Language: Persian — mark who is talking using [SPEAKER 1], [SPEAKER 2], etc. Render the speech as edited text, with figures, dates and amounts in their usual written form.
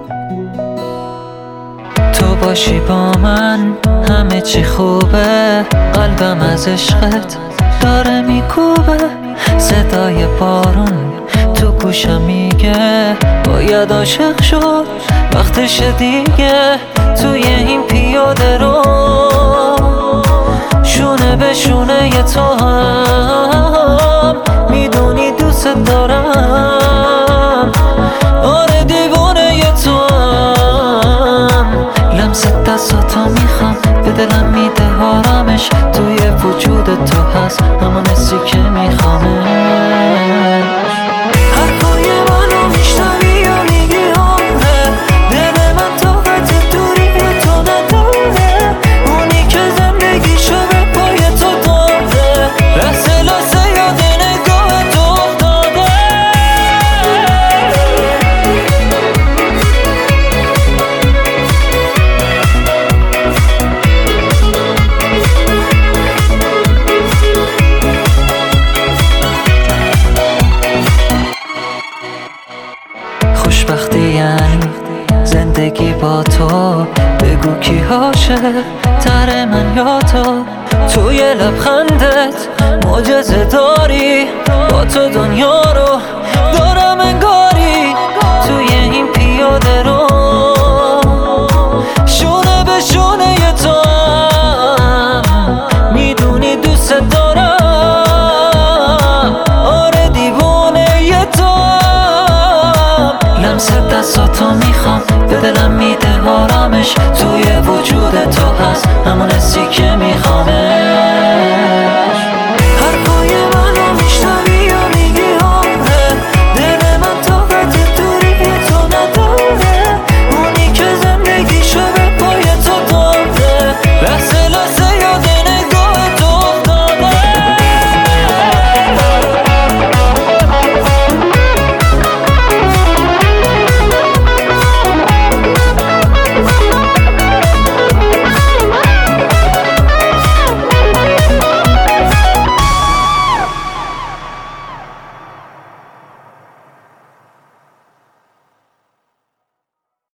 [SPEAKER 1] تو باشی با من همه چی خوبه، قلبم از عشقت داره میکوبه. صدای بارون تو گوشم میگه باید عاشق شد، وقتش دیگه. توی این پیاده رو شونه به شونه تو هم میدونی دوست دارم. آره دیوونه تو هم، لمس دستاتو میخوام، به دلم میده آرامش. توی وجود تو هست همون حسی که میخوامش. حرفای منو میشنوی و میگی آره، دل من طاقت دوری تو نداره. اونی که زندگیشو به پای تو داره، لحظه لحظه یاد نگاه تو افتاده. خوشبختی یعنی زندگی با تو، بگو کی عاشق تر من یا تو. توی لبخندت معجزه داری، با تو دنیا رو دارم انگاری. توی این پیاده رو شونه به شونه تو هم میدونی دوست دارم. آره دیوونه تو هم، لمس دستاتو میخوام، به دلم میده آرامش. توی وجود تو هست همون حسی که میخوامه.